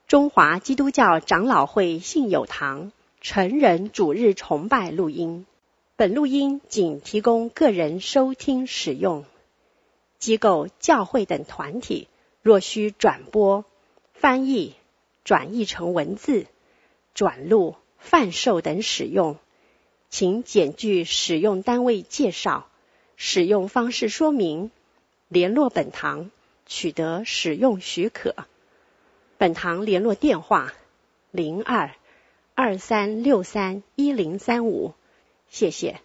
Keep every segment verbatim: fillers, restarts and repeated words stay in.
中华基督教长老会信友堂成人主日崇拜录音，本录音仅提供个人收听使用，机构、教会等团体若需转播、翻译、转译成文字、转录、贩售等使用，请检具使用单位介绍、使用方式说明，联络本堂取得使用许可。本堂联络电话零二二三六三一零三五，谢谢。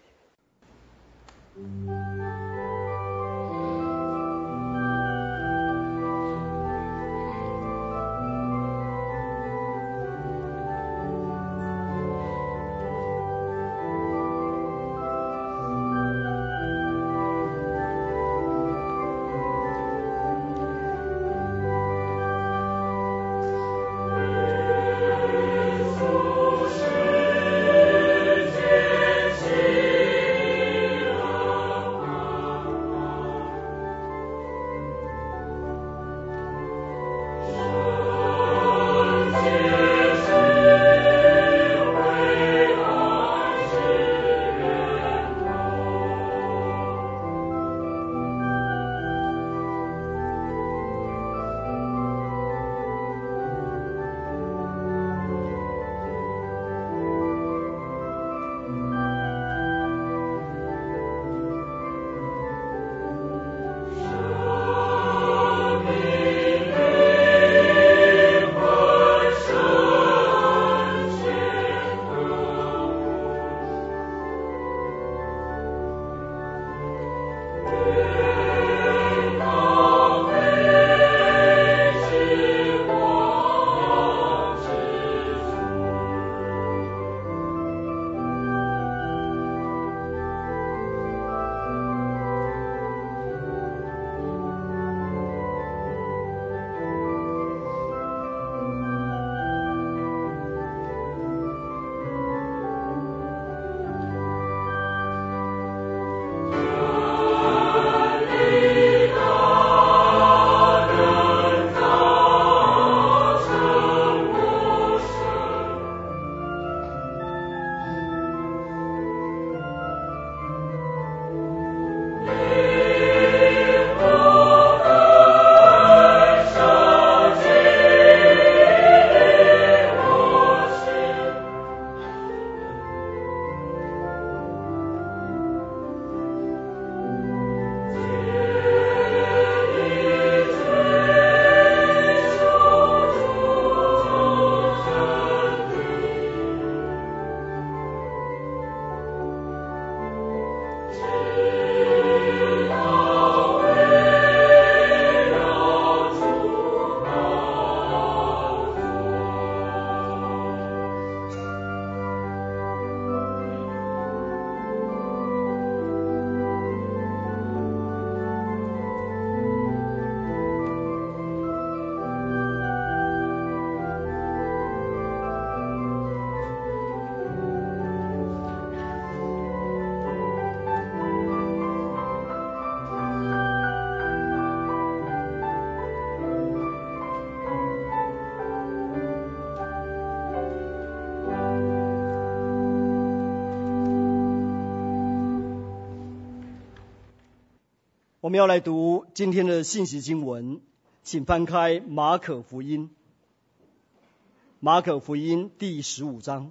我们要来读今天的信息经文，请翻开马可福音，马可福音第十五章。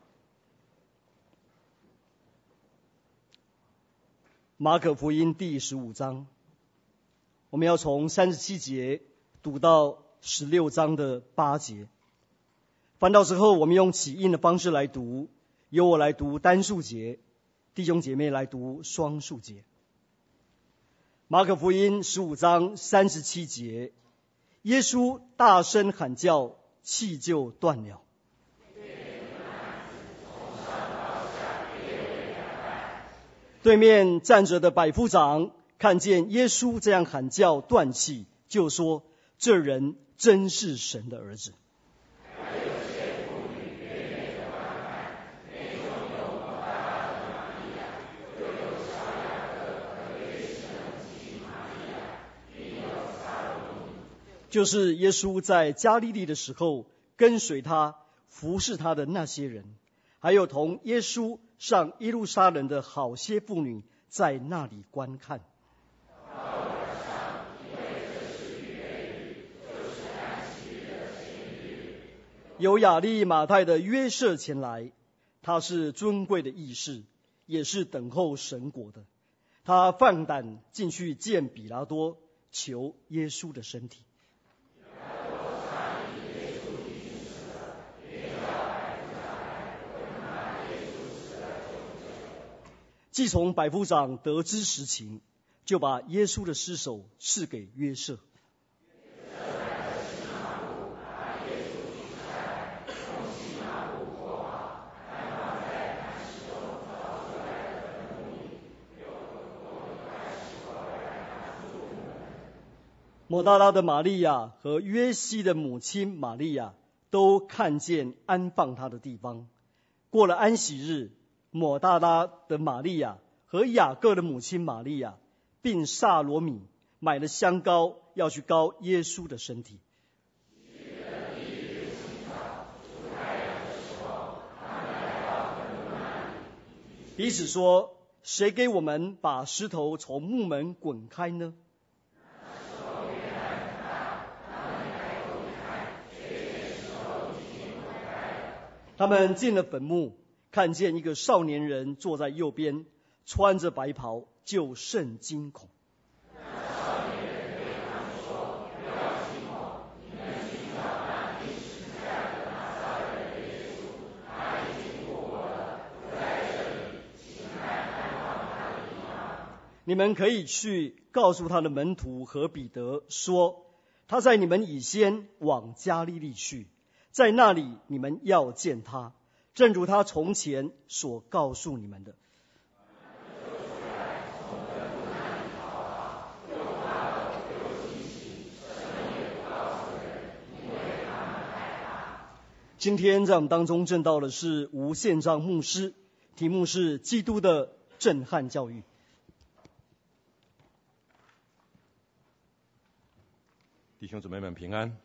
马可福音第十五章，我们要从三十七节读到十六章的八节。翻到之后，我们用起印的方式来读，由我来读单数节，弟兄姐妹来读双数节。马可福音十五章三十七节，耶稣大声喊叫，气就断了。对面站着的百夫长看见耶稣这样喊叫断气，就说：这人真是神的儿子。就是耶稣在加利利的时候， 跟随他、服侍他的那些人，还有同耶稣上耶路撒冷的好些妇女，在那里观看。有亚利马太的约瑟前来，他是尊贵的义士，也是等候神国的。他放胆进去见比拉多，求耶稣的身体。既从百夫长得知实情，就把耶稣的尸首赐给约瑟。抹大拉的玛利亚和约西的母亲玛利亚都看见安放他的地方。过了安息日，抹大拉的玛利亚和雅各的母亲玛利亚并撒罗米买了香膏，要去膏耶稣的身体。彼此说：谁给我们把石头从墓门滚开呢？他们进了坟墓，看见一个少年人坐在右边，穿着白袍，就甚惊恐。你们可以去告诉他的门徒和彼得说，他在你们以先往加利利去，在那里你们要见他，正如他从前所告诉你们的。今天在我们当中证道的是吴宪章牧师，题目是基督的震撼教育。 弟兄姊妹们平安。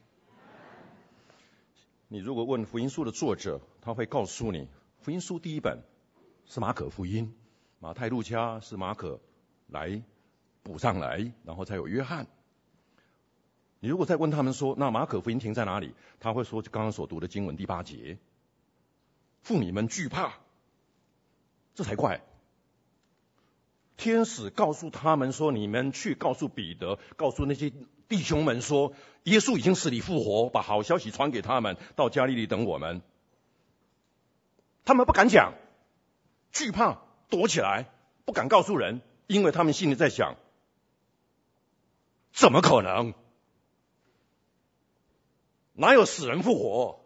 你如果问福音书的作者，他会告诉你，福音书第一本是马可福音，马太、路加是马可来补上来，然后才有约翰。你如果再问他们说，那马可福音停在哪里？他会说，刚刚所读的经文第八节，妇女们惧怕，这才怪。天使告诉他们说，你们去告诉彼得，告诉那些弟兄们说，耶稣已经死里复活，把好消息传给他们，到加利利等我们。他们不敢讲，惧怕，躲起来，不敢告诉人，因为他们心里在想，怎么可能？哪有死人复活？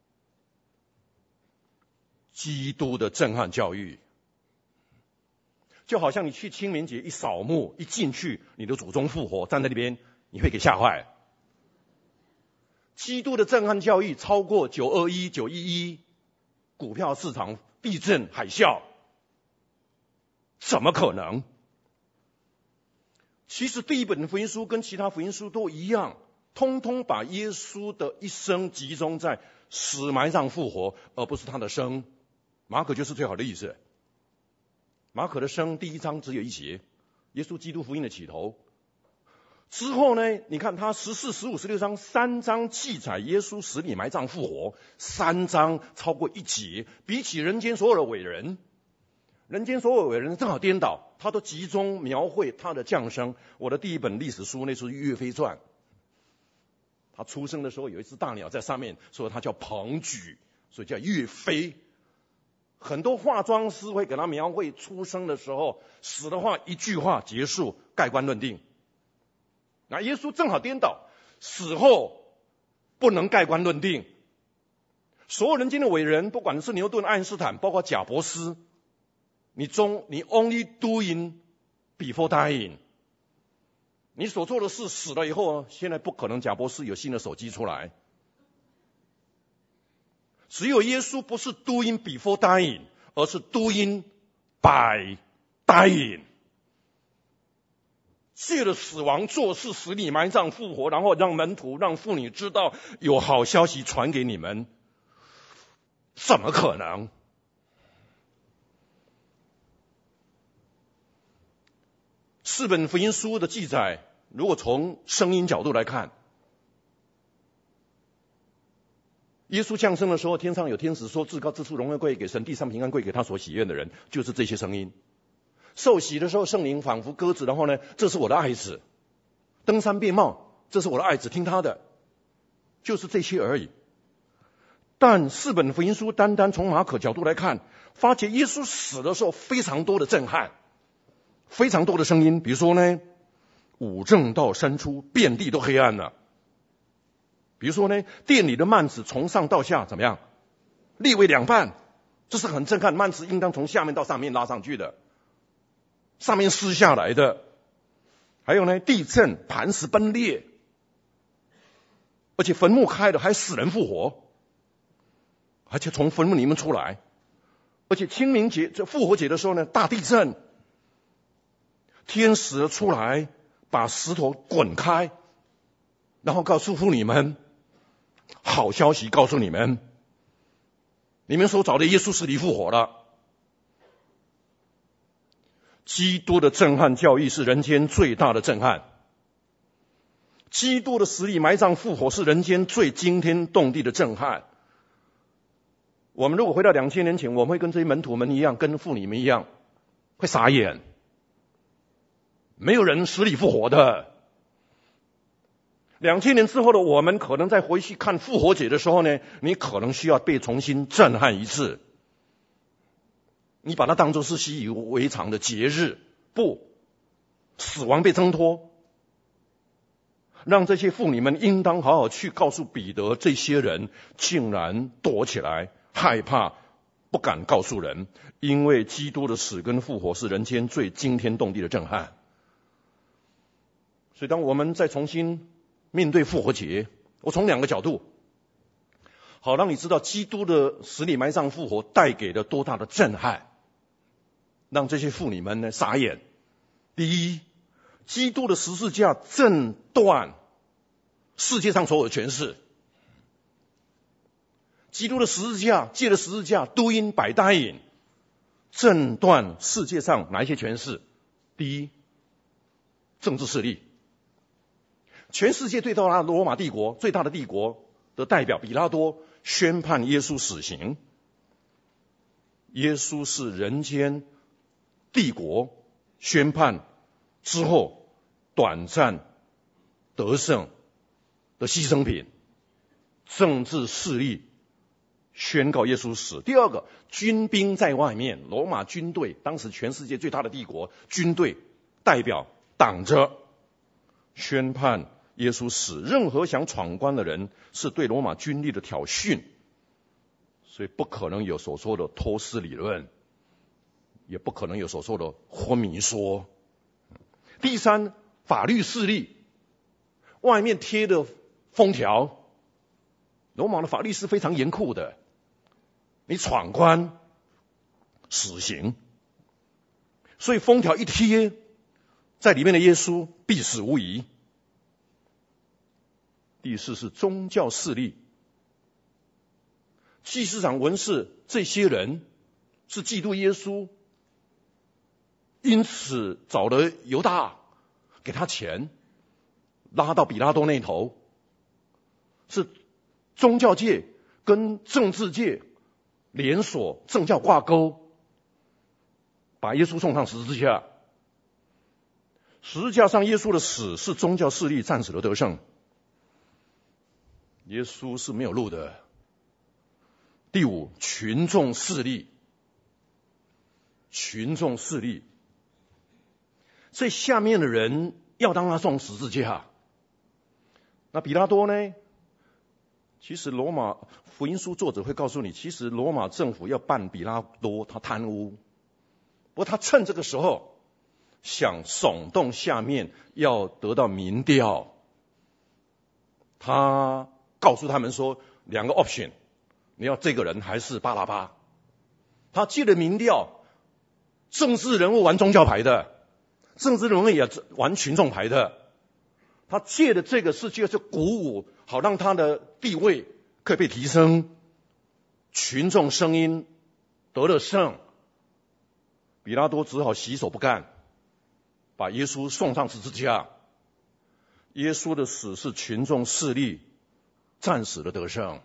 基督的震撼教育，就好像你去清明节一扫墓，一进去，你的祖宗复活，站在那边，你会给吓坏。基督的震撼教育超过九二一、九一一股票市场地震海啸，怎么可能？其实第一本福音书跟其他福音书都一样，通通把耶稣的一生集中在死埋葬复活，而不是他的生。马可就是最好的例子。马可的生第一章只有一节，耶稣基督福音的起头。之后呢，你看他十四、十五、十六章三章记载耶稣死里埋葬复活，三章超过一节，比起人间所有的伟人，人间所有伟人正好颠倒，他都集中描绘他的降生。我的第一本历史书那是岳飞传，他出生的时候有一只大鸟在上面，所以他叫彭举，所以叫岳飞。很多化妆师会给他描绘出生的时候，死的话一句话结束，盖棺论定。那耶稣正好颠倒，死后不能盖棺论定。所有人间的伟人，不管是牛顿、爱因斯坦，包括贾伯斯，你中你 only doing before dying， 你所做的事死了以后，现在不可能贾伯斯有新的手机出来。只有耶稣不是 doing before dying， 而是 doing by dying。 借着死亡做事，使你埋葬复活，然后让门徒让妇女知道有好消息传给你们，怎么可能？四本福音书的记载，如果从声音角度来看，耶稣降生的时候，天上有天使说：至高之处荣耀归给神，地上平安归给他所喜悦的人，就是这些声音。受洗的时候，圣灵仿佛鸽子，然后呢，这是我的爱子。登山变貌，这是我的爱子，听他的，就是这些而已。但四本福音书单单从马可角度来看，发觉耶稣死的时候非常多的震撼，非常多的声音。比如说呢，五正道生出，遍地都黑暗了。比如说呢，殿里的幔子从上到下怎么样，裂为两半，这是很震撼。幔子应当从下面到上面拉上去的，上面撕下来的。还有呢，地震，磐石崩裂，而且坟墓开了，还死人复活，而且从坟墓里面出来。而且清明节这复活节的时候呢，大地震，天使出来把石头滚开，然后告诉妇女们，好消息告诉你们，你们所找的耶稣是你复活了。基督的震撼教义是人间最大的震撼，基督的死里埋葬复活是人间最惊天动地的震撼。我们如果回到两千年前，我们会跟这些门徒们一样，跟妇女们一样，会傻眼，没有人死里复活的。两千年之后的我们，可能再回去看复活节的时候呢，你可能需要被重新震撼一次。你把它当作是习以为常的节日，不，死亡被挣脱，让这些妇女们应当好好去告诉彼得，这些人竟然躲起来，害怕，不敢告诉人，因为基督的死跟复活是人间最惊天动地的震撼。所以当我们再重新面对复活节，我从两个角度，好让你知道基督的死里埋葬复活带给了多大的震撼，让这些妇女们呢傻眼。第一，基督的十字架震断世界上所有的权势。基督的十字架，借着十字架，doing by dying，震断世界上哪一些权势？第一，政治势力。全世界最大的罗马帝国，最大的帝国的代表比拉多宣判耶稣死刑。耶稣是人间帝国宣判之后短暂得胜的牺牲品，政治势力宣告耶稣死。第二个，军兵在外面，罗马军队，当时全世界最大的帝国，军队代表挡着宣判耶稣死。任何想闯关的人是对罗马军力的挑衅，所以不可能有所说的托斯理论，也不可能有所说的昏迷说。第三，法律势力，外面贴的封条，罗马的法律是非常严酷的，你闯关死刑，所以封条一贴，在里面的耶稣必死无疑。第四是宗教势力，祭司长、文士这些人是嫉妒耶稣，因此找了犹大给他钱，拉到比拉多那头，是宗教界跟政治界连锁政教挂钩，把耶稣送上十字架。十字架上耶稣的死是宗教势力暂时的得胜，耶稣是没有路的。第五，群众势力，群众势力，所以下面的人要当他送十字架。那比拉多呢？其实罗马福音书作者会告诉你，其实罗马政府要办比拉多，他贪污，不过他趁这个时候想耸动下面，要得到民调。他告诉他们说两个 option， 你要这个人还是巴拉巴。他借了民调，政治人物玩宗教牌的， 政治人物也玩群众牌的，他借的这个是就是鼓舞，好让他的地位可以被提升，群众声音得了胜，比拉多只好洗手不干，把耶稣送上十字架。耶稣的死是群众势力战死的得胜。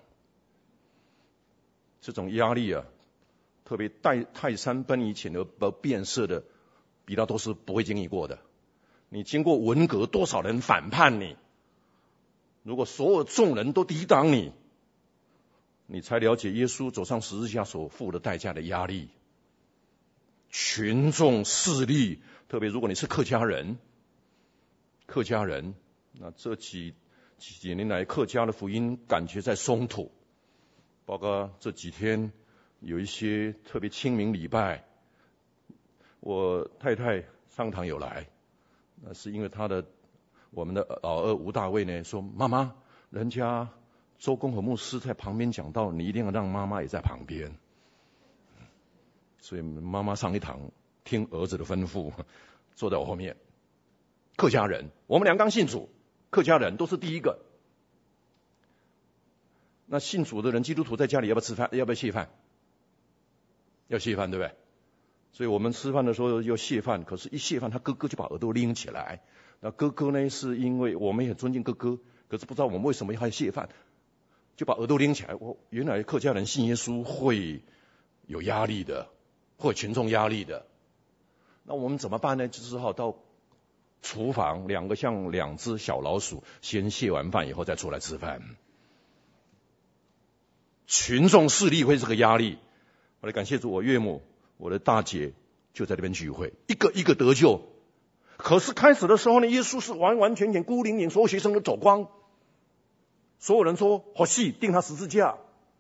这种压力啊，特别泰泰山崩于前而变色的比拉多是不会经历过的。你经过文革，多少人反叛你，如果所有众人都抵挡你，你才了解耶稣走上十字架所付的代价的压力。群众势力，特别如果你是客家人，客家人，那这几几年来客家的福音感觉在松土，包括这几天有一些特别清明礼拜，我太太上堂有来，那是因为她的我们的老二吴大卫呢说，妈妈，人家周公和牧师在旁边讲道，你一定要让妈妈也在旁边。所以妈妈上一堂听儿子的吩咐，坐在我后面。客家人，我们俩刚信主，客家人都是第一个。那信主的人，基督徒在家里要不要吃饭？要不要谢饭？要谢饭，对不对？所以我们吃饭的时候要谢饭，可是一谢饭，他哥哥就把耳朵拎起来。那哥哥呢，是因为我们也尊敬哥哥，可是不知道我们为什么要谢饭，就把耳朵拎起来。我原来客家人信耶稣会有压力的，会有群众压力的。那我们怎么办呢？就只好到厨房，两个像两只小老鼠，先谢完饭以后再出来吃饭。群众势力会是个压力。我来感谢主，我岳母、我的大姐就在这边聚会，一个一个得救。可是开始的时候呢，耶稣是完完全全孤零零，所有学生都走光，所有人说好戏，钉他十字架。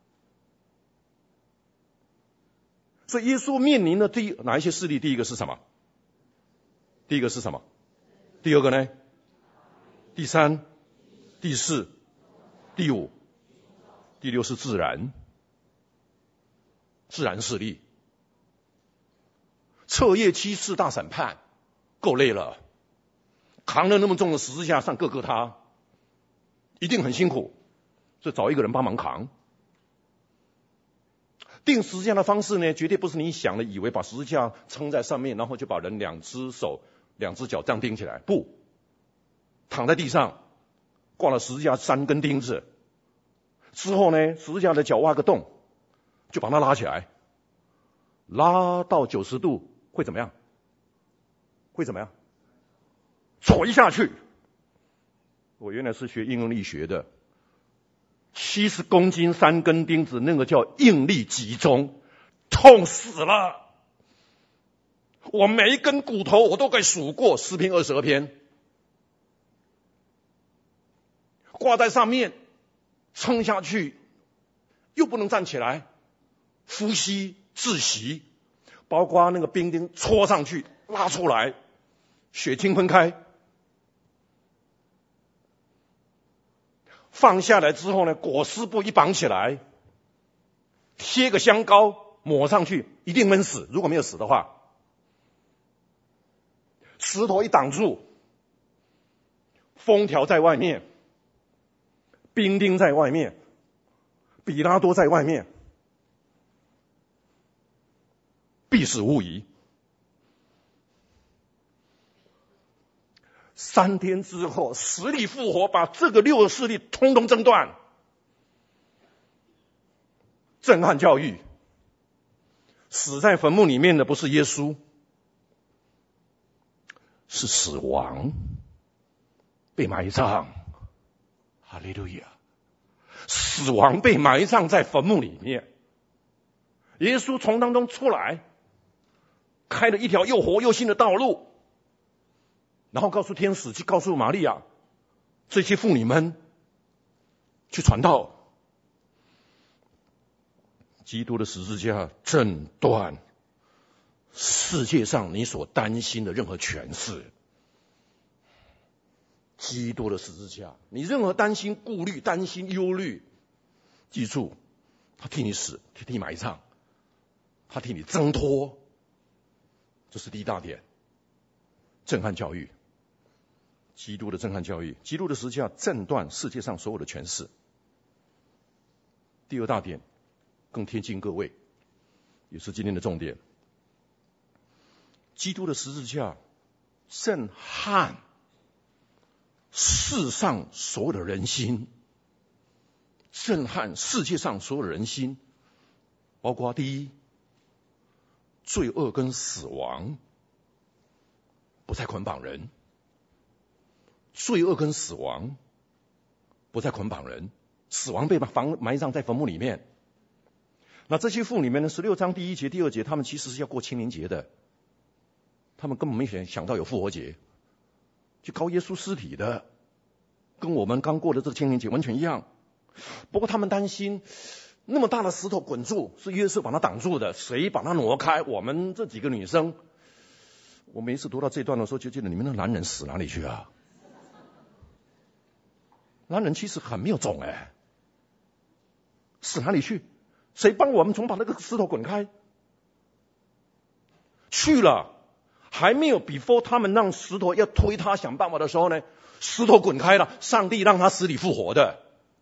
所以耶稣面临的第一哪一些势力？第一个是什么？第一个是什么？第二个呢？第三、第四、第五、第六是自然，自然势力。彻夜七次大审判，够累了，扛了那么重的十字架上各个他，一定很辛苦，所以找一个人帮忙扛。钉十字架的方式呢，绝对不是你想的，以为把十字架撑在上面，然后就把人两只手、两只脚这样钉起来。不，躺在地上，挂了十字架三根钉子，之后呢，十字架的脚挖个洞，就把它拉起来，拉到九十度会怎么样？会怎么样？垂下去。我原来是学应用力学的。七十公斤三根钉子，那个叫应力集中，痛死了。我每一根骨头我都可以数过，诗篇二十二篇，挂在上面，撑下去，又不能站起来，呼吸窒息，包括那个冰钉戳上去，拉出来，血清分开。放下来之后呢，裹尸布一绑起来，贴个香膏抹上去，一定闷死。如果没有死的话，石头一挡住，封条在外面，兵丁在外面，比拉多在外面，必死无疑。三天之后，实力复活，把这个六个势力通通挣断。震撼教育，死在坟墓里面的不是耶稣，是死亡，被埋葬。哈利路亚！死亡被埋葬在坟墓里面，耶稣从当中出来，开了一条又活又新的道路。然后告诉天使，去告诉玛利亚，这些妇女们去传道。基督的十字架震断世界上你所担心的任何权势。基督的十字架，你任何担心、顾虑、担心、忧虑，记住，他替你死，他替你埋葬，他替你挣脱，这是第一大点。 震撼教育，基督的震撼教育，基督的十字架震断世界上所有的权势。第二大点更贴近各位，也是今天的重点。基督的十字架震撼世上所有的人心，震撼世界上所有的人心，包括第一，罪恶跟死亡不再捆绑人，罪恶跟死亡不再捆绑人，死亡被埋埋葬在坟墓里面。那这些妇里面呢，十六章第一节、第二节，他们其实是要过清明节的，他们根本没想到有复活节，去膏耶稣尸体的，跟我们刚过的这个清明节完全一样。不过他们担心，那么大的石头滚住，是约瑟把它挡住的，谁把它挪开？我们这几个女生，我每一次读到这段的时候，就觉得你们的男人死哪里去啊？男人其实很没有种哎，死哪里去？谁帮我们从把那个石头滚开？去了，还没有 before 他们让石头要推他想办法的时候呢，石头滚开了，上帝让他死里复活的。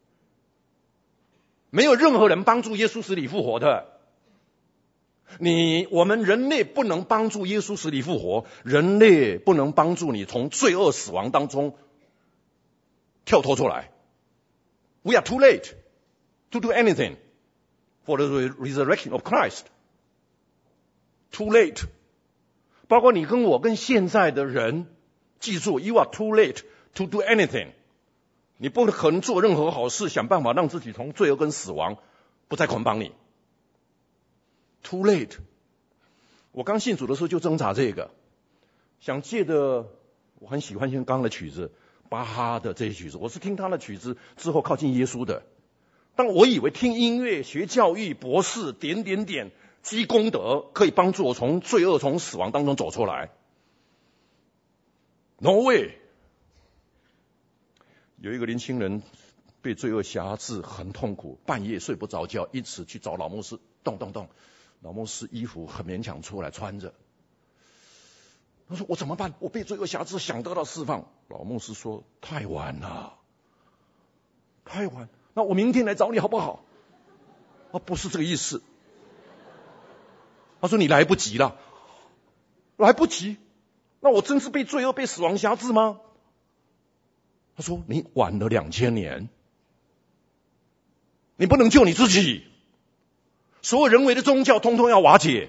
没有任何人帮助耶稣死里复活的。你我们人类不能帮助耶稣死里复活，人类不能帮助你从罪恶死亡当中跳脱出来。We are too late to do anything for the resurrection of Christ. Too late. 包括你跟我跟现在的人，记住 You are too late to do anything. 你不可能做任何好事，想办法让自己从罪恶跟死亡不再捆绑你。Too late. 我刚信主的时候就挣扎这个，想借着我很喜欢像刚刚的曲子，巴哈的这些曲子，我是听他的曲子之后靠近耶稣的。但我以为听音乐、学教育、博士点点点积功德，可以帮助我从罪恶、从死亡当中走出来。No way。有一个年轻人被罪恶辖制，很痛苦，半夜睡不着觉，因此去找老牧师，动动动。老牧师衣服很勉强出来穿着。他说：“我怎么办？我被罪恶辖制，想得到释放。”老牧师说：“太晚了，太晚。那我明天来找你好不好？”啊，不是这个意思。他说：“你来不及了，来不及。那我真是被罪恶、被死亡辖制吗？”他说：“你晚了两千年，你不能救你自己。所有人为的宗教通通要瓦解，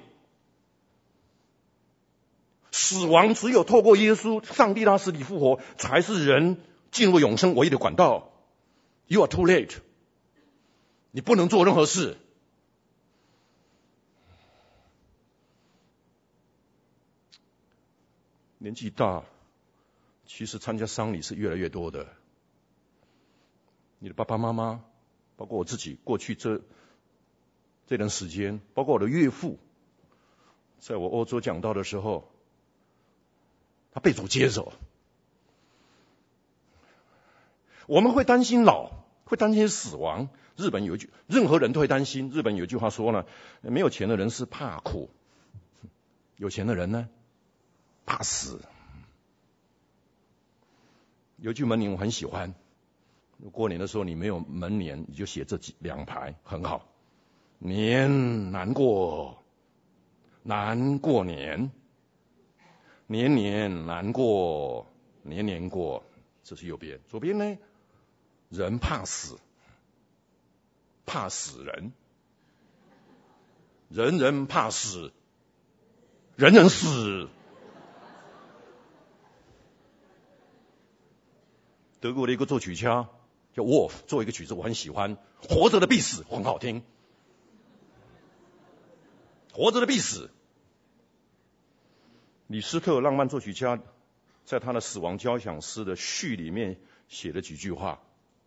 死亡只有透过耶稣，上帝他死里复活，才是人进入永生唯一的管道。You are too late， 你不能做任何事。”年纪大，其实参加丧礼是越来越多的。你的爸爸妈妈，包括我自己，过去这这段时间，包括我的岳父，在我欧洲讲道的时候，他被主接走。我们会担心老，会担心死亡。日本有一句，任何人都会担心。日本有一句话说呢，没有钱的人是怕苦，有钱的人呢怕死。有一句门铃我很喜欢，过年的时候你没有门帘，你就写这几两排，很好。年难过，难过年，年年难过，年年过。这是右边，左边呢？人怕死，怕死人，人人怕死，人人死。德国的一个作曲家叫 Wolf 做一个曲子，我很喜欢，活着的必死，很好听。活着的必死。李斯特浪漫作曲家在他的死亡交响诗的序里面写了几句话。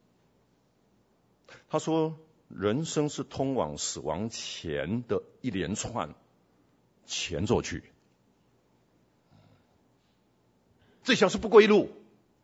他说：“人生是通往死亡前的一连串前奏曲，这条是不归路。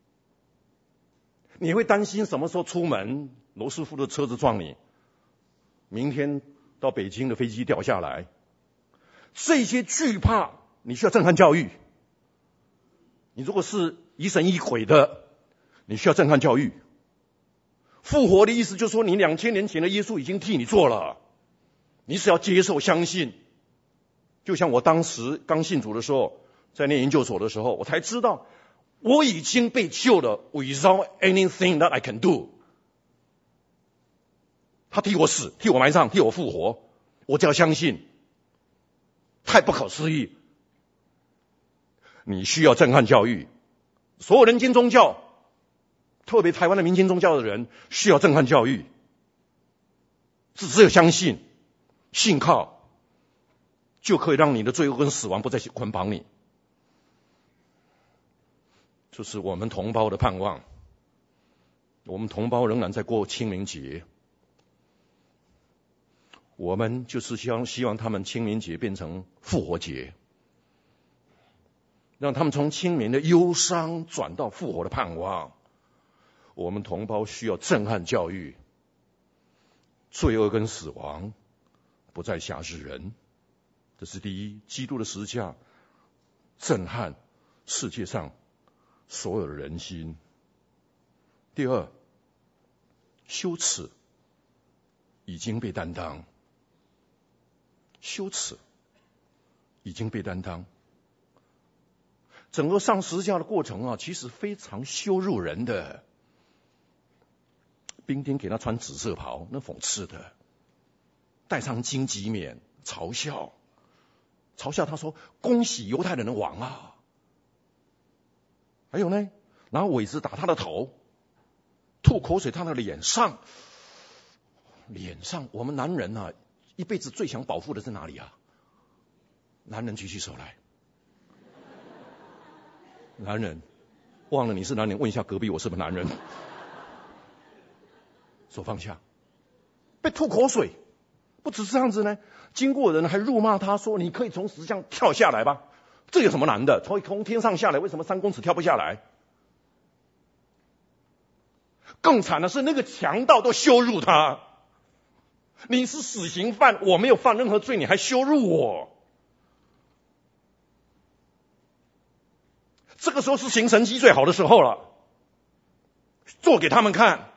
你会担心什么时候出门，罗斯福的车子撞你，明天到北京的飞机掉下来。这些惧怕，你需要震撼教育。 你如果是疑神疑鬼的，你需要震撼教育。复活的意思就是说，你两千年前的耶稣已经替你做了，你只要接受相信。就像我当时刚信主的时候，在念研究所的时候，我才知道我已经被救了 without anything that I can do。他替我死，替我埋葬，替我复活，我只要相信，太不可思议。你需要震撼教育，所有人间宗教，特别台湾的民间宗教的人需要震撼教育，只只有相信、信靠，就可以让你的罪恶跟死亡不再捆绑你。这是我们同胞的盼望。我们同胞仍然在过清明节，我们就是希望希望他们清明节变成复活节，让他们从清明的忧伤转到复活的盼望。我们同胞需要震撼教育，罪恶跟死亡不再辖制人，这是第一。基督的十字架震撼世界上所有的人心。第二，羞耻已经被担当，羞耻已经被担当。整个上十字架的过程啊，其实非常羞辱人的。兵丁给他穿紫色袍，那讽刺的；戴上荆棘冕，嘲笑，嘲笑他说：“恭喜犹太人的王啊！”还有呢，拿苇子打他的头，吐口水他的脸上。脸上，我们男人啊，一辈子最想保护的是哪里啊？男人举起手来。男人，忘了你是男人，问一下隔壁我是不是男人？手放下。被吐口水，不只是这样子呢，经过的人还辱骂他说：“你可以从石像跳下来吧？这有什么难的？从从天上下来，为什么三公尺跳不下来？”更惨的是，那个强盗都羞辱他。你是死刑犯，我没有犯任何罪，你还羞辱我。这个时候是行神迹最好的时候了，做给他们看。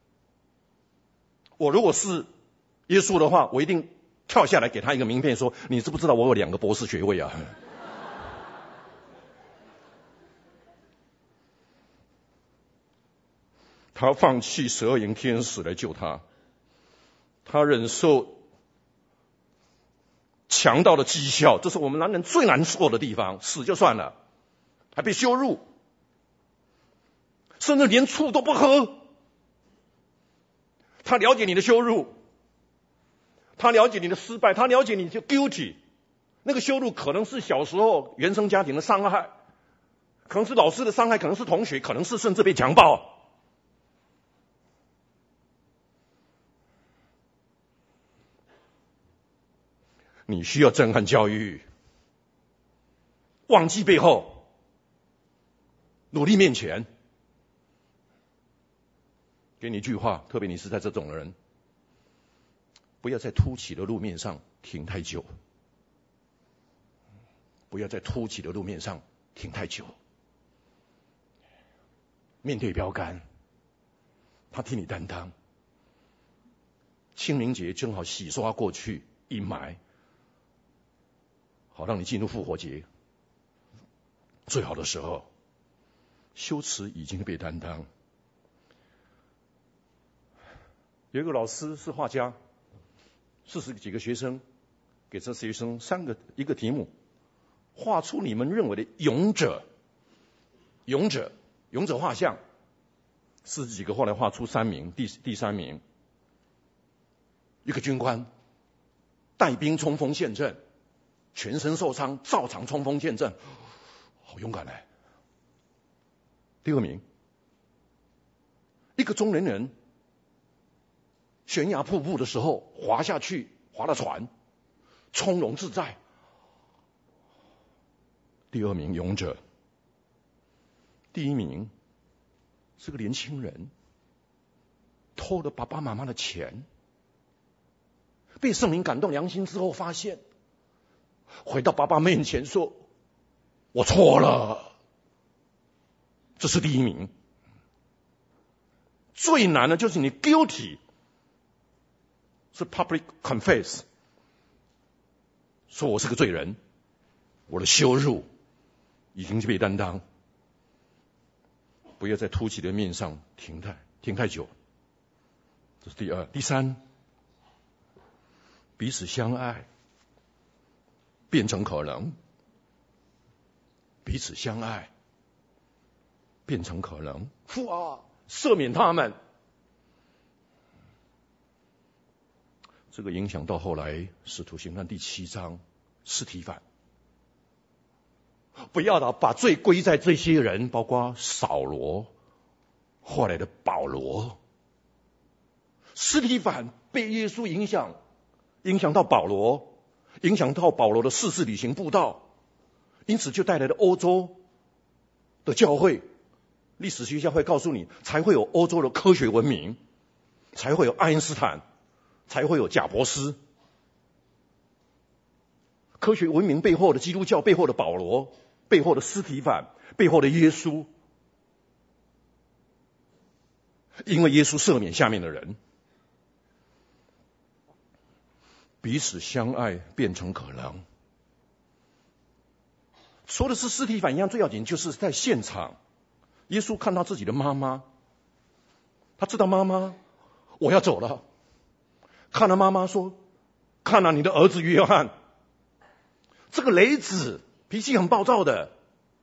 我如果是耶稣的话，我一定跳下来给他一个名片，说：“你知不知道我有两个博士学位啊？”他放弃十二营天使来救他，他忍受强盗的讥笑，这是我们男人最难受的地方。死就算了，还被羞辱，甚至连醋都不喝。他了解你的羞辱，他了解你的失败，他了解你就 guilty。那个羞辱可能是小时候原生家庭的伤害，可能是老师的伤害，可能是同学，可能是甚至被强暴。你需要震撼教育，忘记背后，努力面前。给你一句话，特别你是在这种人，不要在凸起的路面上停太久，不要在凸起的路面上停太久。面对标杆，他替你担当。清明节正好洗刷过去阴霾，好让你进入复活节最好的时候。羞耻已经被担当。有一个老师是画家，四十几个学生，给这学生三个一个题目，画出你们认为的勇者，勇者，勇者画像。四十几个后来画出三名，第第三名，一个军官带兵冲锋陷阵，全身受伤，照常冲锋陷阵，好勇敢哎。第二名，一个中年人。悬崖瀑布的时候滑下去，划了船，从容自在。第二名勇者，第一名是个年轻人，偷了爸爸妈妈的钱，被圣灵感动良心之后，发现回到爸爸面前说：“我错了。” 这是第一名。最难的就是你 guilty， 是 public confess， 说我是个罪人，我的羞辱已经被担当，不要在凸起的面上停太停太久。这是第二。第三，彼此相爱变成可能，彼此相爱变成可能。父啊，赦免他们。这个影响到后来使徒行传第七章，司提反。不要把罪归在这些人，包括扫罗，后来的保罗。司提反被耶稣影响，影响到保罗，影响到保罗的四次旅行布道，因此就带来了欧洲的教会。历史学家会告诉你，才会有欧洲的科学文明，才会有爱因斯坦，才会有贾伯斯。科学文明背后的基督教，背后的保罗，背后的司提反，背后的耶稣。因为耶稣赦免下面的人，彼此相爱变成可能。说的是司提反一样，最要紧就是在现场，耶稣看到自己的妈妈，他知道妈妈我要走了，看到妈妈说，看到你的儿子约翰，这个雷子脾气很暴躁的，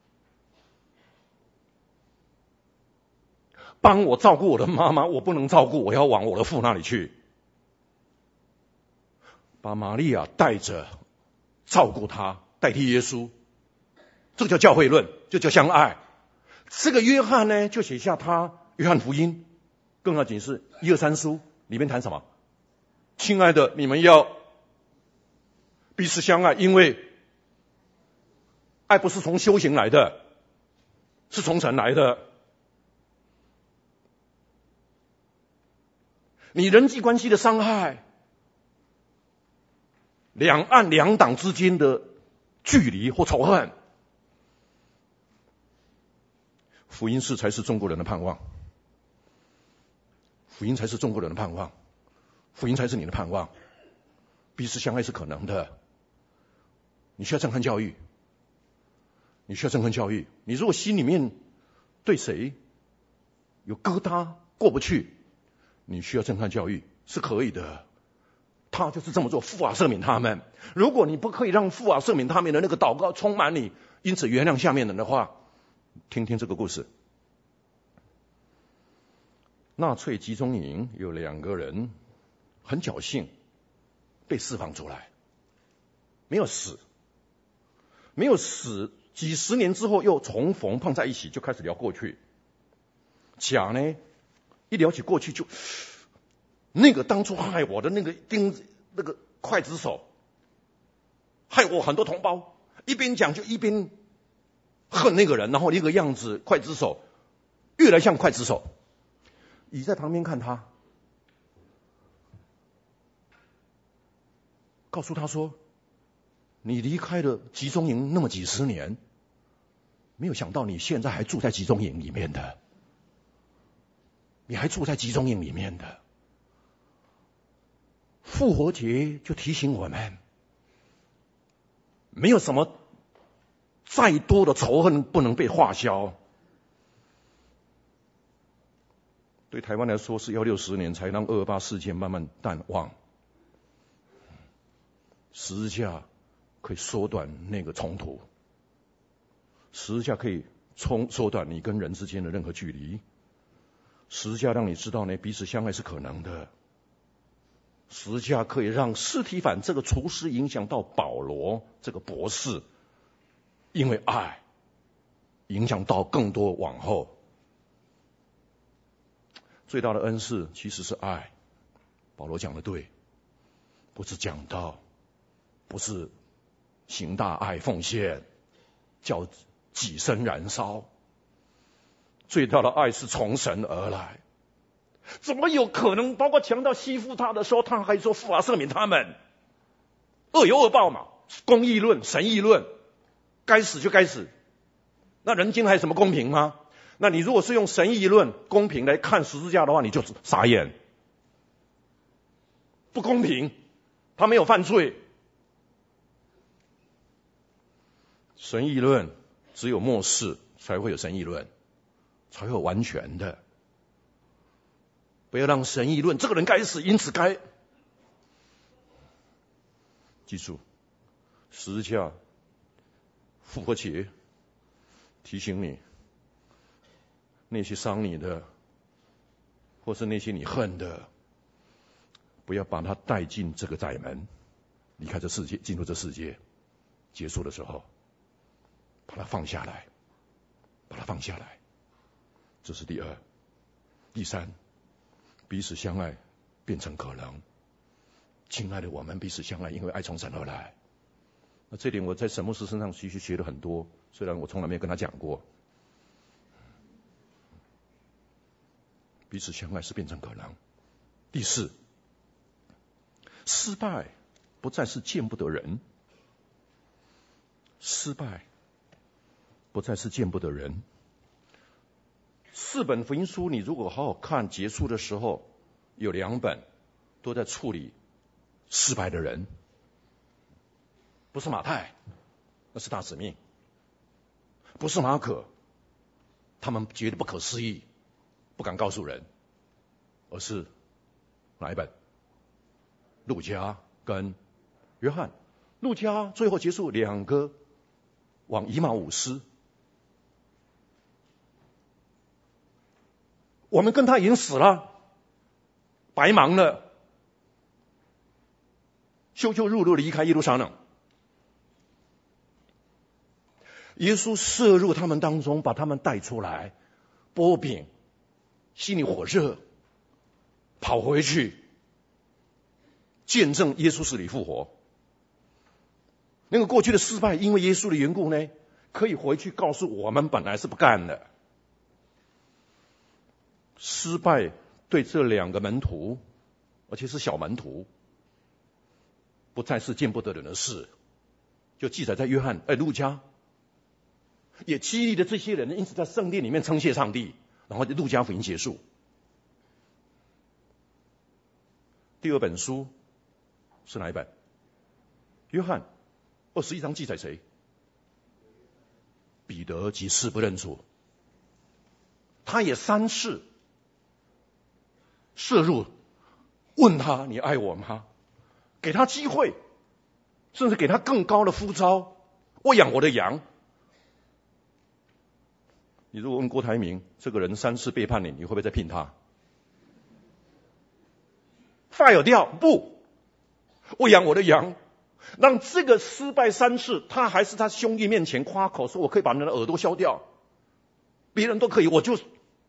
帮我照顾我的妈妈，我不能照顾，我要往我的父那里去，把玛利亚带着照顾他，代替耶稣。这个叫教会论，就叫相爱。这个约翰呢，就写下他约翰福音，更要紧是一二三书里面谈什么？亲爱的，你们要彼此相爱，因为爱不是从修行来的，是从神来的。你人际关系的伤害，两岸两党之间的距离或仇恨，福音是才是中国人的盼望，福音才是中国人的盼望，福音才是你的盼望。彼此相爱是可能的，你需要震撼教育，你需要震撼教育。你如果心里面对谁有疙瘩过不去，你需要震撼教育，是可以的。他就是这么做，父啊赦免他们。如果你不可以让父啊赦免他们的那个祷告充满你，因此原谅下面人的话，听听这个故事。纳粹集中营有两个人很侥幸被释放出来，没有死，没有死，几十年之后又重逢碰在一起，就开始聊过去。甲呢，一聊起过去就那个当初害我的那个钉子那个刽子手，害我很多同胞，一边讲就一边恨那个人，然后那个样子，刽子手越来像刽子手。乙在旁边看他，告诉他说，你离开了集中营那么几十年，没有想到你现在还住在集中营里面的，你还住在集中营里面的。复活节就提醒我们，没有什么再多的仇恨不能被化消。对台湾来说是要六十年才让二二八事件慢慢淡忘。十字架可以缩短那个冲突，十字架可以冲缩短你跟人之间的任何距离，十字架让你知道呢，彼此相爱是可能的。十字架可以让司提反这个厨师影响到保罗这个博士，因为爱影响到更多往后。最大的恩赐其实是爱，保罗讲的对，不是讲道，不是行大爱奉献，叫己身燃烧。最大的爱是从神而来。怎么有可能包括强盗欺负他的时候，他还说父啊赦免他们？恶有恶报嘛，公义论、神义论，该死就该死。那人间还有什么公平吗？ 那你如果是用神义论公平来看十字架的话，你就傻眼。不公平，他没有犯罪。神义论只有末世才会有神义论，才会有完全的。不要让神义论这个人该死，因此该。记住，十字架复活节提醒你，那些伤你的，或是那些你恨的，不要把它带进这个窄门，离开这世界，进入这世界，结束的时候，把它放下来，把它放下来。这是第二。第三，彼此相爱变成可能。亲爱的，我们彼此相爱，因为爱从神而来。那这点我在沈牧师身上其实学了很多，虽然我从来没有跟他讲过。彼此相爱是变成可能。第四，失败不再是见不得人，失败不再是见不得人。四本福音书，你如果好好看，结束的时候有两本都在处理失败的人，不是马太，那是大使命；不是马可，他们觉得不可思议，不敢告诉人，而是哪一本？路加跟约翰。路加最后结束两个往以马忤斯，我们跟他已经死了，白忙了，羞羞辱辱离开耶路撒冷。耶稣射入他们当中，把他们带出来，剥饼，心里火热，跑回去见证耶稣死里复活。那个过去的失败，因为耶稣的缘故呢，可以回去告诉我们本来是不干的。失败对这两个门徒，而且是小门徒，不再是见不得人的事，就记载在约翰、哎路加，也激励了这些人，因此在圣殿里面称谢上帝，然后路加福音结束。第二本书是哪一本？约翰二十一章记载谁？彼得及士不认主，他也三次射入，问他你爱我吗？给他机会，甚至给他更高的呼召，我养我的羊。你如果问郭台铭，这个人三次背叛你，你会不会再聘他？ fire 掉，不，我养我的羊，让这个失败三次，他还是他兄弟面前夸口说，我可以把人的耳朵削掉，别人都可以，我就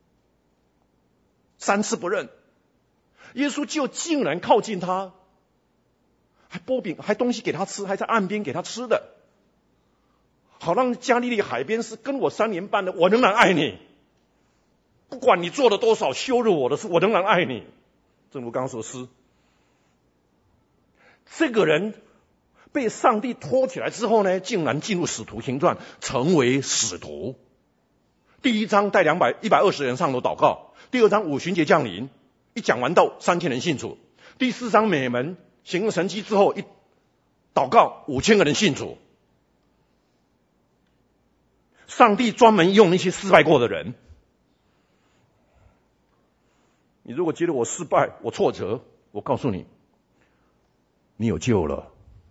三次不认。耶稣就竟然靠近他，还剥饼，还东西给他吃，还在岸边给他吃的，好让加利利海边是跟我三年半的，我仍然爱你，不管你做了多少羞辱我的事，我仍然爱你。正如刚刚所说，这个人被上帝托起来之后呢，竟然进入使徒行传，成为使徒。第一章带两百一百二十人上楼祷告，第二章五旬节降临，一讲完道，三千人信主。第四章美门行了神迹之后，一祷告，五千个人信主。上帝专门用那些失败过的人。你如果觉得我失败，我挫折，我告诉你，你有救了，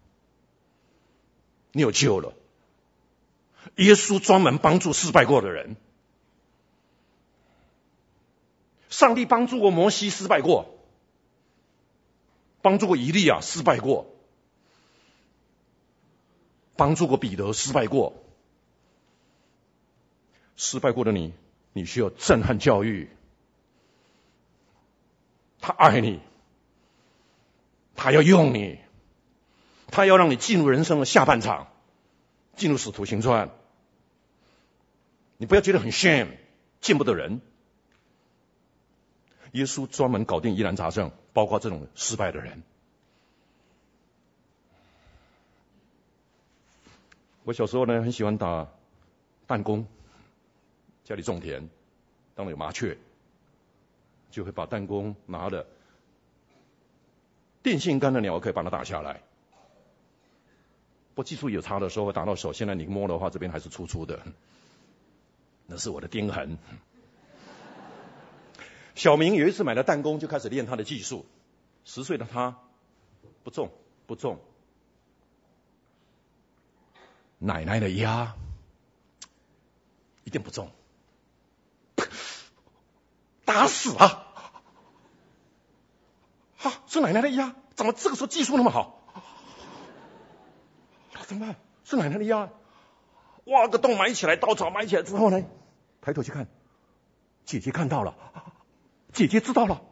你有救了。耶稣专门帮助失败过的人。上帝帮助过摩西失败过，帮助过以利亚失败过，帮助过彼得失败过。失败过的你，你需要震撼教育。他爱你，他要用你，他要让你进入人生的下半场，进入使徒行传。你不要觉得很 shame， 见不得人。耶稣专门搞定疑难杂症，包括这种失败的人。我小时候呢，很喜欢打弹弓，家里种田， 当有麻雀，就会把弹弓拿了，电线杆的鸟可以把它打下来。不过技术有差的时候会打到手，现在你摸的话，这边还是粗粗的，那是我的钉痕。小明有一次买了弹弓，就开始练他的技术。十岁的他，不中，不中。奶奶的鸭，一定不中，打死啊！啊，是奶奶的鸭，怎么这个时候技术那么好？啊，怎么办？是奶奶的鸭，挖个洞埋起来，稻草埋起来之后呢，抬头去看，姐姐看到了，姐姐知道了。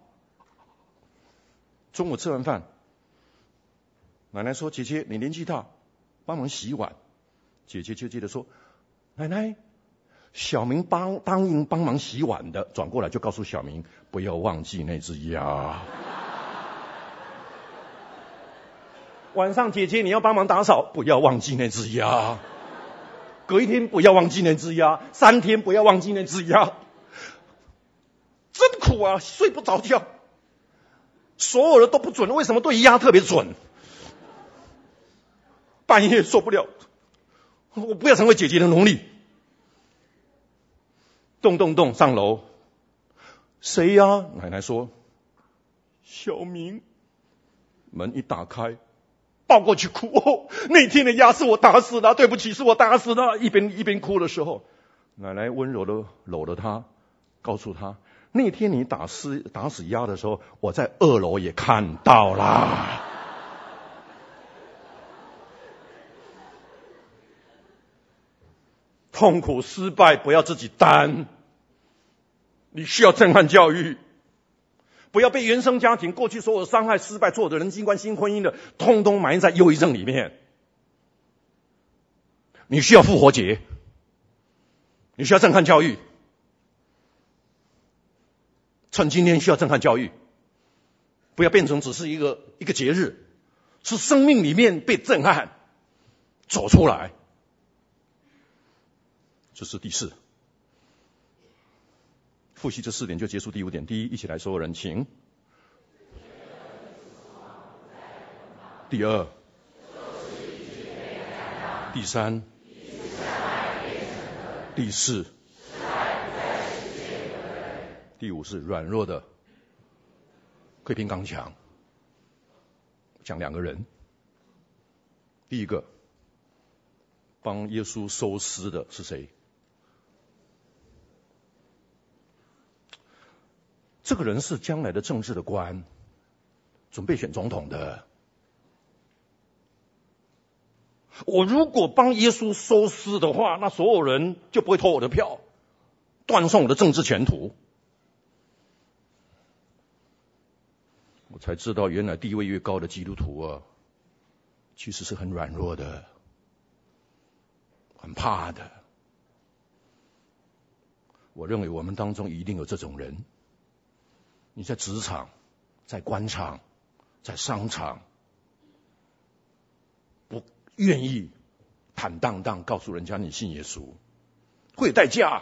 中午吃完饭，奶奶说：“姐姐，你年纪大，帮忙洗碗。”姐姐就接着说：“奶奶，小明帮答应帮忙洗碗的。”转过来就告诉小明：“不要忘记那只鸭。”晚上姐姐你要帮忙打扫，不要忘记那只鸭。隔一天不要忘记那只鸭，三天不要忘记那只鸭。真苦啊，睡不着觉。所有的都不准，为什么对鸭特别准？半夜受不了，我不要成为姐姐的奴隶。动动动，上楼。谁呀？奶奶说：“小明。”门一打开，抱过去哭。哦，那天的鸭是我打死的，对不起，是我打死的。一边一边哭的时候，奶奶温柔的搂了他，告诉他：“那天你打死打死鸭的时候，我在二楼也看到啦。”痛苦失败不要自己担，你需要震撼教育，不要被原生家庭过去所有伤害、失败、所有的人际关系、新婚姻的，通通埋在忧郁症里面。你需要复活节，你需要震撼教育。趁今天需要震撼教育，不要变成只是一个一个节日，是生命里面被震撼走出来。这是第四，复习这四点就结束第五点。第一，一起来，所有人请。第二，第三，第四，第五是软弱的可以变刚强。讲两个人，第一个帮耶稣收尸的是谁？这个人是将来的政治的官，准备选总统的。我如果帮耶稣收尸的话，那所有人就不会投我的票，断送我的政治前途。我才知道，原来地位越高的基督徒啊，其实是很软弱的，很怕的。我认为我们当中一定有这种人。你在职场，在官场，在商场，不愿意坦荡荡告诉人家你信耶稣，会有代价。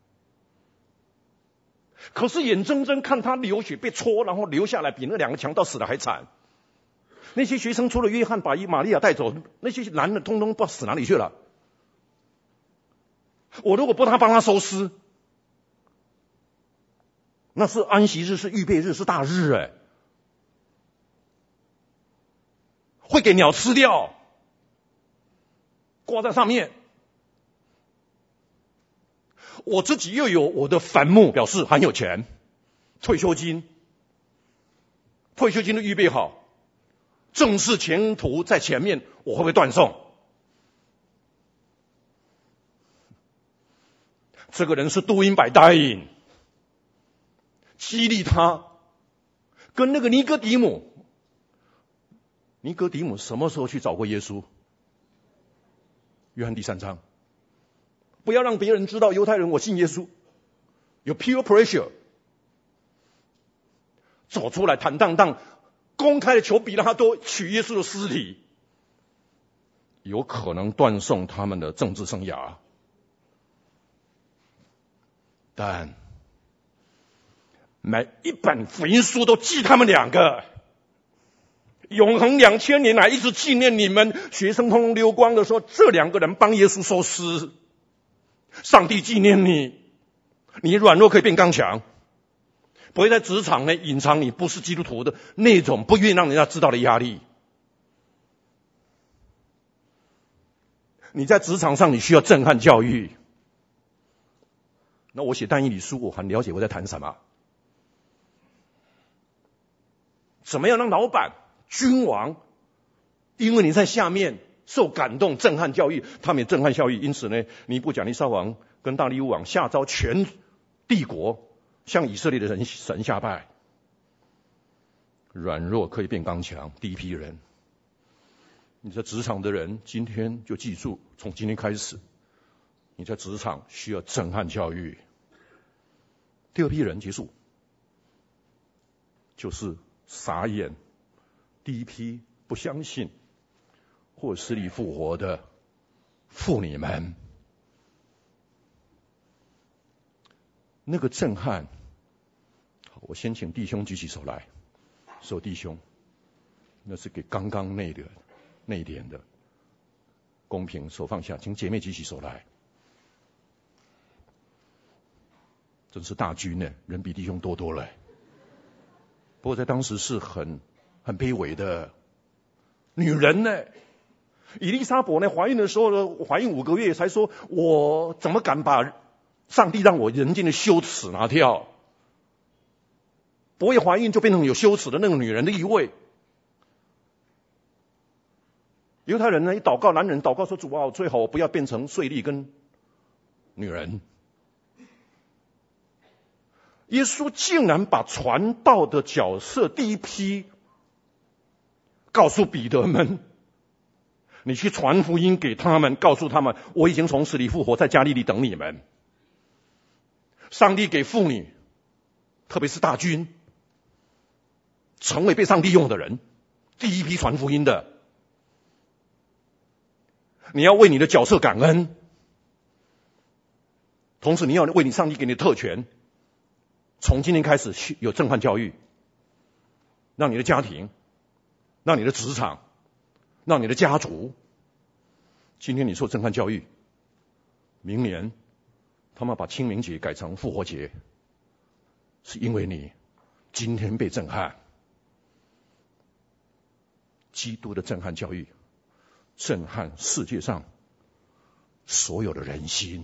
可是眼睁睁看他流血被戳，然后流下来比那两个强盗死的还惨。那些学生除了约翰把玛利亚带走，那些男的通通不知道死哪里去了。我如果不他帮他收尸，那是安息日，是预备日，是大日哎，会给鸟吃掉，挂在上面。我自己又有我的坟墓，表示很有钱，退休金，退休金都预备好，正式前途在前面，我会不会断送？这个人是doing by dying。激励他，跟那个尼哥底母，尼哥底母什么时候去找过耶稣？约翰第三章，不要让别人知道犹太人我信耶稣，有 peer pressure， 走出来坦荡荡，公开的求比拉多取耶稣的尸体，有可能断送他们的政治生涯。但每一本福音书都记他们两个。永恒两千年来一直纪念你们，学生通通溜光的说，这两个人帮耶稣收尸。上帝纪念你，你软弱可以变刚强，不会在职场呢隐藏你不是基督徒的那种不愿意让人家知道的压力。你在职场上你需要震撼教育。那我写但以理书，我很了解我在谈什么。怎么样让老板、君王，因为你在下面受感动，震撼教育，他们也震撼教育。因此呢，尼布甲尼撒王跟大利乌王下诏全帝国向以色列的人神下拜。软弱可以变刚强，第一批人。你在职场的人，今天就记住，从今天开始，你在职场需要震撼教育。第二批人结束，就是傻眼。第一批不相信或死里复活的妇女们，那个震撼。我先请弟兄举起手来，所有弟兄，那是给刚刚那个内敛的，公平，手放下，请姐妹举起手来。真是大军呢，人比弟兄多多了。不过在当时是很很卑微的女人呢。以利沙伯呢怀孕的时候呢，怀孕五个月才说，我怎么敢把上帝让我人间的羞耻拿掉？不会怀孕就变成有羞耻的那个女人的一位。犹太人呢一祷告，男人祷告说，主啊，最好我不要变成税吏跟女人。耶稣竟然把传道的角色第一批告诉彼得们，你去传福音给他们，告诉他们我已经从死里复活，在加利利等你们。上帝给妇女，特别是大军，成为被上帝用的人，第一批传福音的。你要为你的角色感恩，同时你要为你上帝给你的特权，从今天开始有震撼教育，让你的家庭，让你的职场，让你的家族，今天你受震撼教育，明年他们把清明节改成复活节，是因为你今天被震撼。基督的震撼教育震撼世界上所有的人心。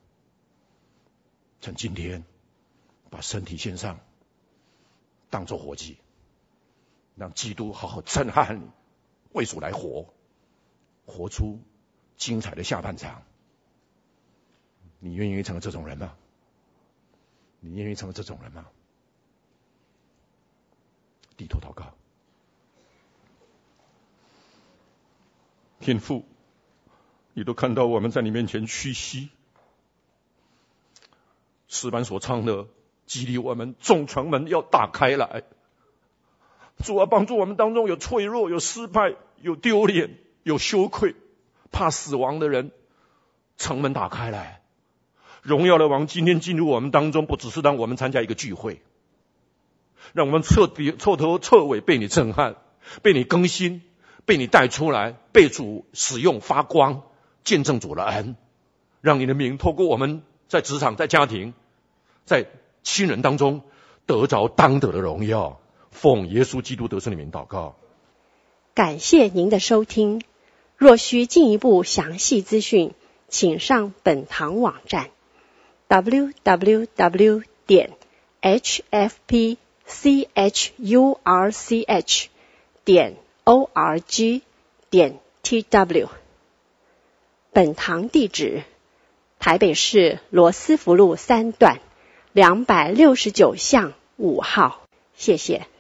趁今天把身体献上，当作活祭，让基督好好震撼你，为主来活，活出精彩的下半场。你愿意成为这种人吗？你愿意成为这种人吗？低头祷告。天父，你都看到我们在你面前屈膝，诗班所唱的激励我们，众城门要打开来。主啊，帮助我们当中有脆弱，有失败，有丢脸，有羞愧，怕死亡的人，城门打开来。荣耀的王今天进入我们当中，不只是让我们参加一个聚会，让我们彻底彻头彻尾被你震撼，被你更新，被你带出来，被主使用发光，见证主的恩，让你的名透过我们在职场，在家庭，在亲人当中得着当得的荣耀。奉耶稣基督得胜的名祷告。 感谢您的收听，若需进一步详细资讯，请上本堂网站 double-u double-u double-u 点 h f p c h u r c h 点 o r g 点 t w。 本堂地址：台北市罗斯福路三段两百六十九巷五号。谢谢。